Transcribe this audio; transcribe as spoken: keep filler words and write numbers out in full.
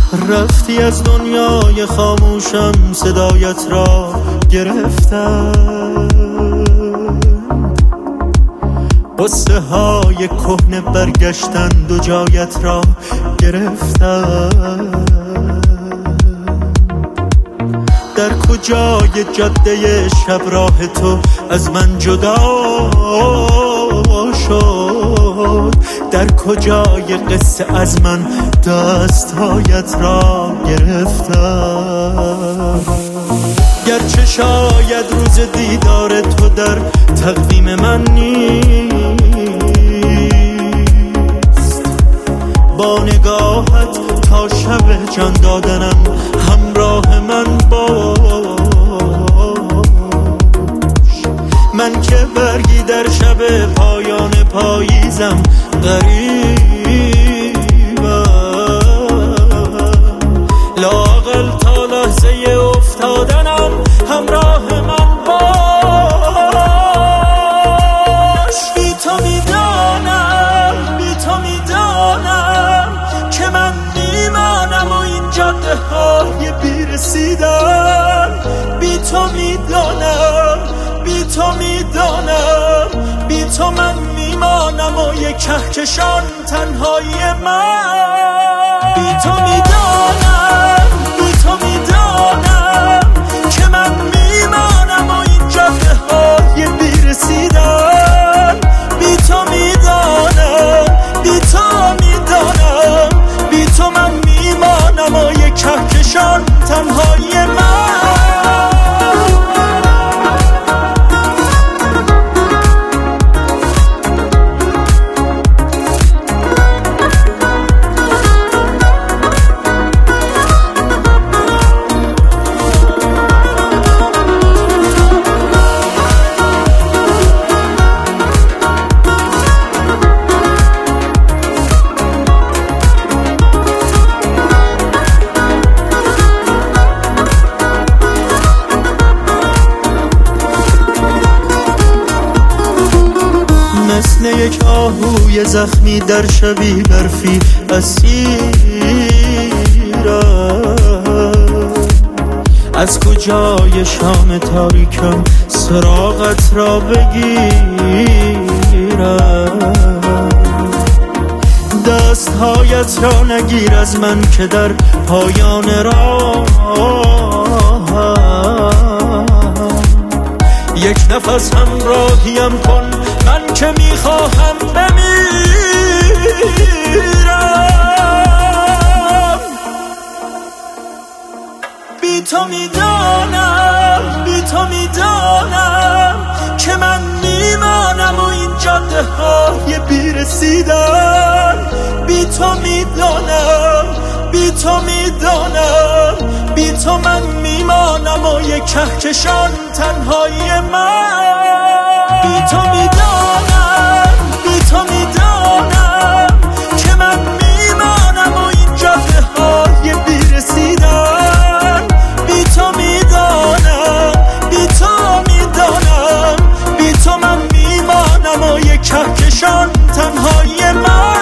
رفتی از دنیای خاموشم، صدایت را گرفتم، قصه های کهنه برگشتند و جایت را گرفتم. در کجای جاده شب راه تو از من جدا شد؟ در کجای قصه از من دستهایت را گرفتم؟ گرچه شاید روز دیدار تو در تقویم من نیست، با نگاهت تا شب جان دادنم همراه من باش. من که برگی در شب پایان پاییزم غریبم، لااقل تا لحظه افتادنم همراه من باش. بی تو میدانم، بی تو میدانم که من میمانم و این جاده های بیرسیدن. بی تو میدانم، بی تو میدانم، بی تو من میمانم و یک کهکشان تنهایی من. بی تو میدانم، بی تو میدانم که من میمانم و این جاده های بیرسیدن. بی تو میدانم، بی تو میدانم، بی تو من میمانم و یک کهکشان تنهایی من. مثل یک آهوی زخمی در شبی برفی اسیرم، از کجای شام تاریکم سراغت را بگیرم؟ دستهایت را نگیر از من که در پایان راه یک نفس همراهیم کن، من که میخواهم بمیرم. بی تو میدانم، بی تو میدانم که من میمانم و این جاده های بیرسیدن. بی تو میدانم، بی تو میدانم، بی تو من میمانم و یک کهکشان تنهایی من. بی تو میدانم، بی تو میدانم که من میمانم و این جاده های بیرسیدن. بی تو میدانم، بی تو میدانم، بی تو من میمانم و یک کهکشان تنهایی من.